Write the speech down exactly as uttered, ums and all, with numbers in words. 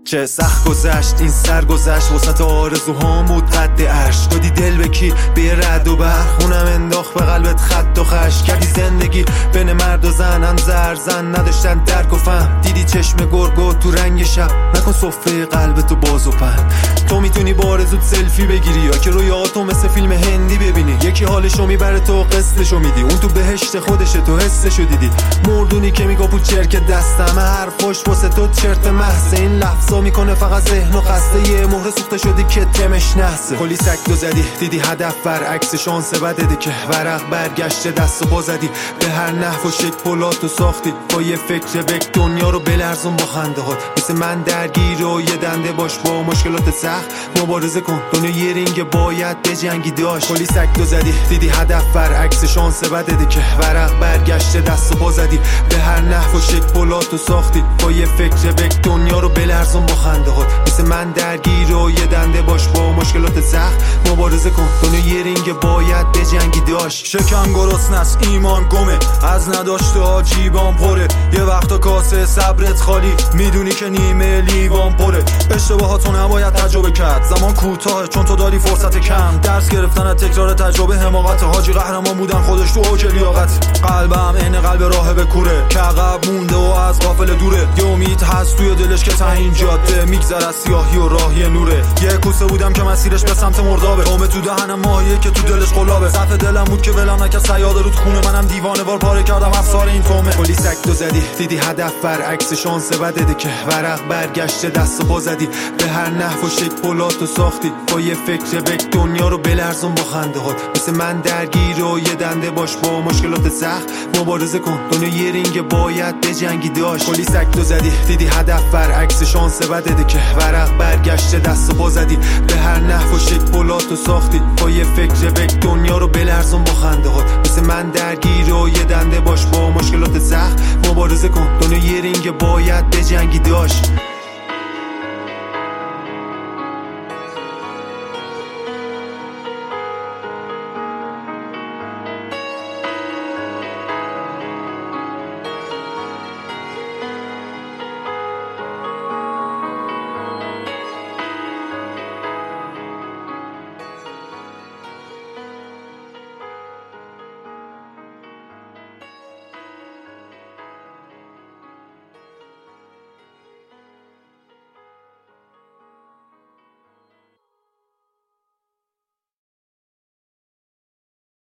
چه سخت گذشت این سر گذشت وسط آرزوهام بود قد عرش. دادی دل به کی به رد و برق، اونم انداخت به قلبت خط و خش. کردی زندگی بین مرد و زن، هم زر زن نداشتن درک و فهم. دیدی چشم گرگو تو رنگ شب، نکن سفره قلبتو باز و پهن. تو میتونی با آرزوت سلفی بگیری یا که رویاتو مثل فیلم هندی ببینی. یکی حالشو میبره تو قصهشو میدی، اون تو بهشت خودشه تو حسشو دیدی. مردونی که میگه پول چرک دستم، حرفاش واسه تو چرت محض. این لفظا میکنه فقط ذهن و خسته، یه مهر سوخته شدی که تمش نحسه. کلی سکتو زدی دیدی هدف برعکس شانس بده که ورق برگشته دست و پا زدی. به هر نحو و شکل پلاتو ساختی با یه فکر بک دنیا رو بلرزون با خنده هات. مثل من درگیر و یه دنده باش با مشکلات سخت مبارزه کن. دنیا یه رینگ باید به جنگی داشت. کلی سکتو زدی دیدی هدف برعکس شانس بده که ورق برگشته دست و پا زدی. به هر نحو و شکل پلاتو ساختی با یه فکر بک دنیا رو بلرزون با خنده هات. مثل من درگیر و یه دنده باش با مشکلات سخت مبارزه کن. دنیا یه رینگ باید به جنگی داشت. شکم گرسنه است ایمان گمه، از نداشته ها جیبان پره. یه وقتا کاسه صبرت خالی، میدونی که نیمه لیوان پره. اشتباهاتو نباید تجربه کرد، زمان کوتاهه چون تو داری فرصت کم. درس گرفتن از تکرار تجربه حماقت، حاجی قهرمان بودن خودش تو اوج لیاقت. قلبم عین قلب راهب کوره که عقب مونده و از قافله دوره. یه امید هست توی دلش که ته این جاده میگذره از سیاهی و راهی نوره. یه کوسه بودم که مسیرش به سمت مردابه، قوم تو دهنم ماهیه که تو دلش قلابه. صف دلم بود که ولم نکرد صیاد رود خونه، منم دیوانه وار پاره کردم افسار این تومه. کلی سکتو زدی دیدی هدف برعکس شانس بده که ورق برگشته دست و پا زدی. به هر نحو و شکل پلاتو ساختی با یه فکر بک دنیا رو بلرزون با خنده هات. مثل من درگیر و یه دنده باش با مشکلات سخت مبارزه کن. دنیا یه رینگ باید به جنگی داشت. کلی سکتو زدی دیدی هدف برعکس شانس بده که ورق برگشته دست و پا زدی. به هر نحو و شکل پلاتو ساختی با یه فکر بک دنیا رو بلرزون با خنده هات. مثل من درگیر و یه دنده باش با مشکلات سخت مبارزه کن. دنیا یه رینگ باید به جنگی داشت.